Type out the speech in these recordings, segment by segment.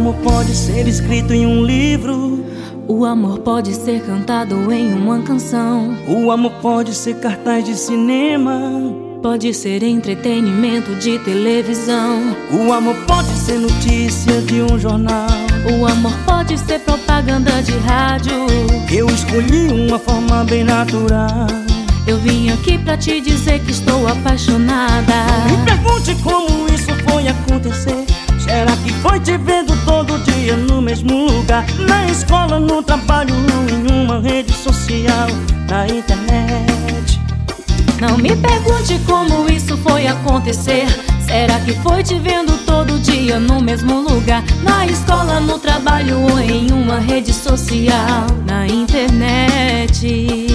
amor pode ser escrito em um livro. O amor pode ser cantado em uma canção. O amor pode ser cartaz de cinema. Pode ser entretenimento de televisão. O amor pode ser notícia de um jornal. O amor pode ser propaganda de rádio. Eu escolhi uma forma bem natural. Eu vim aqui pra te dizer que estou apaixonada. Me pergunte como isso foi acontecer. Será que foi te vendo todo dia no mesmo lugar? Na escola, no trabalho, em uma rede social, na internet? Não me pergunte como isso foi acontecer. Será que foi te vendo todo dia no mesmo lugar? Na escola, no trabalho ou em uma rede social, na internet?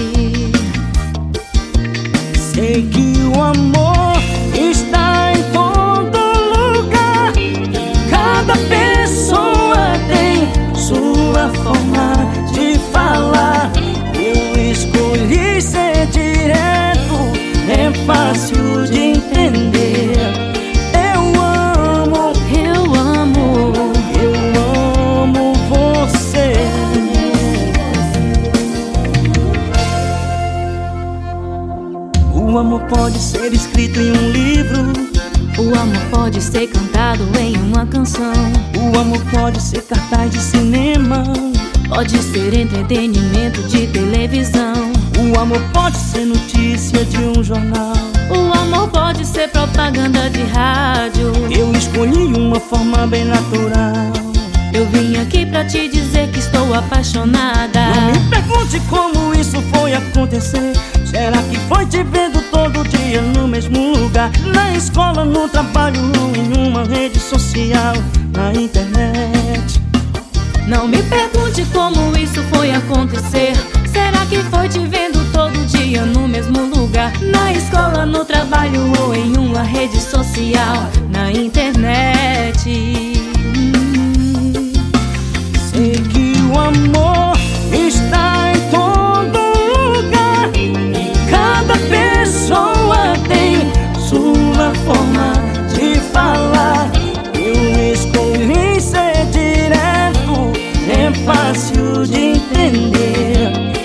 Sei que o amor está em todo lugar. Cada pessoa tem sua forma de falar. Eu escolhi ser direto, é fácil de entender. Eu amo você. O amor pode ser escrito em um livro. O amor pode ser cantado em uma canção. O amor pode ser cartaz de cinema. Pode ser entretenimento de televisão. O amor pode ser notícia de um jornal. O amor pode ser propaganda de rádio. Eu escolhi uma forma bem natural. Eu vim aqui pra te dizer que estou apaixonada. Não me pergunte como isso foi acontecer. Será que foi te vendo todo dia no mesmo lugar? Na escola, no trabalho, em uma rede social, na internet? Não me pergunte como isso foi acontecer. Será que foi te vendo todo dia no mesmo lugar? Na escola, no trabalho ou em uma rede social, na internet? Sei que o amor está em todo lugar. Cada pessoa tem sua forma de falar. Eu escolhi ser direto, é fácil de entender.